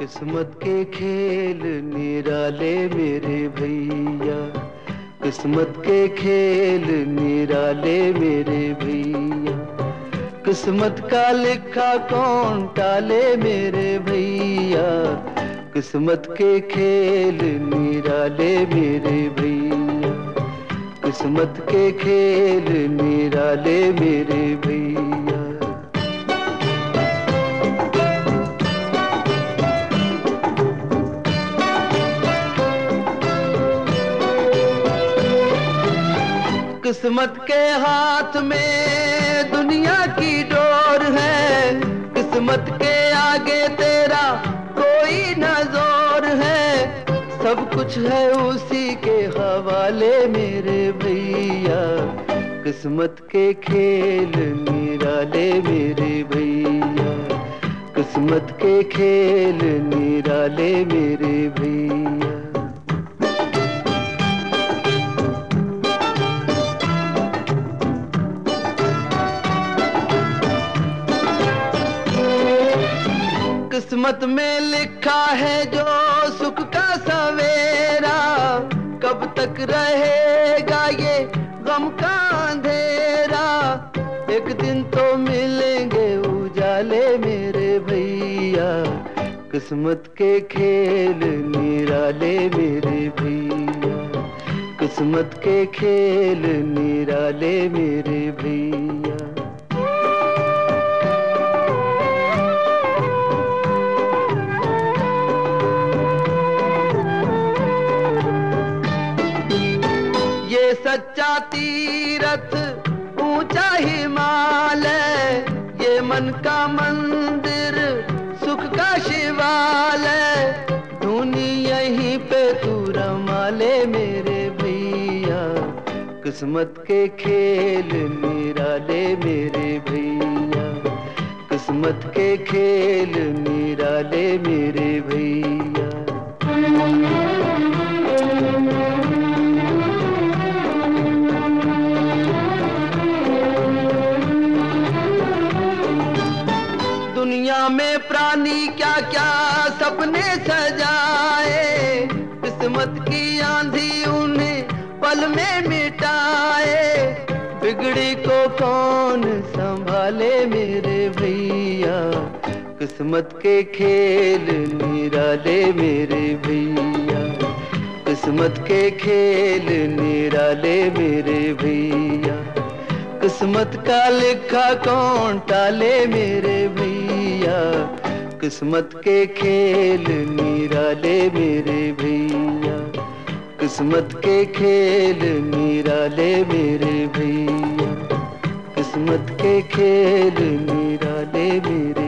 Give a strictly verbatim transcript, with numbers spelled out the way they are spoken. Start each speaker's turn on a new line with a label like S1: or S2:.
S1: किस्मत के खेल निराले मेरे भैया, किस्मत के खेल निराले मेरे भैया। किस्मत का लिखा कौन टाले मेरे भैया, किस्मत के खेल निराले मेरे भैया, किस्मत के खेल निराले मेरे भैया। किस्मत के हाथ में दुनिया की डोर है, किस्मत के आगे तेरा कोई न जोर है। सब कुछ है उसी के हवाले मेरे भैया, किस्मत के खेल निराले मेरे भैया, किस्मत के खेल निराले मेरे भैया। किस्मत में लिखा है जो सुख का सवेरा, कब तक रहेगा ये गम का अंधेरा। एक दिन तो मिलेंगे उजाले मेरे भैया, किस्मत के खेल निराले मेरे भैया, किस्मत के खेल निराले मेरे भैया। सच्चा तीरथ ऊंचा हिमालय, ये मन का मंदिर सुख का शिवालय। धुनी यहीं पे तू रमाले मेरे भैया, किस्मत के खेल निराले मेरे भैया, किस्मत के खेल निराले मेरे भैया। दुनिया में प्राणी क्या क्या सपने सजाए, किस्मत की आंधी उन्हें पल में मिटाए। बिगड़ी को कौन संभाले मेरे भैया, किस्मत के खेल निराले मेरे भैया, किस्मत के खेल निराले मेरे भैया। किस्मत का लिखा कौन टाले मेरे भैया, किस्मत के खेल निराले मेरे भैया, किस्मत के खेल निराले मेरे भैया, किस्मत के खेल निराले मेरे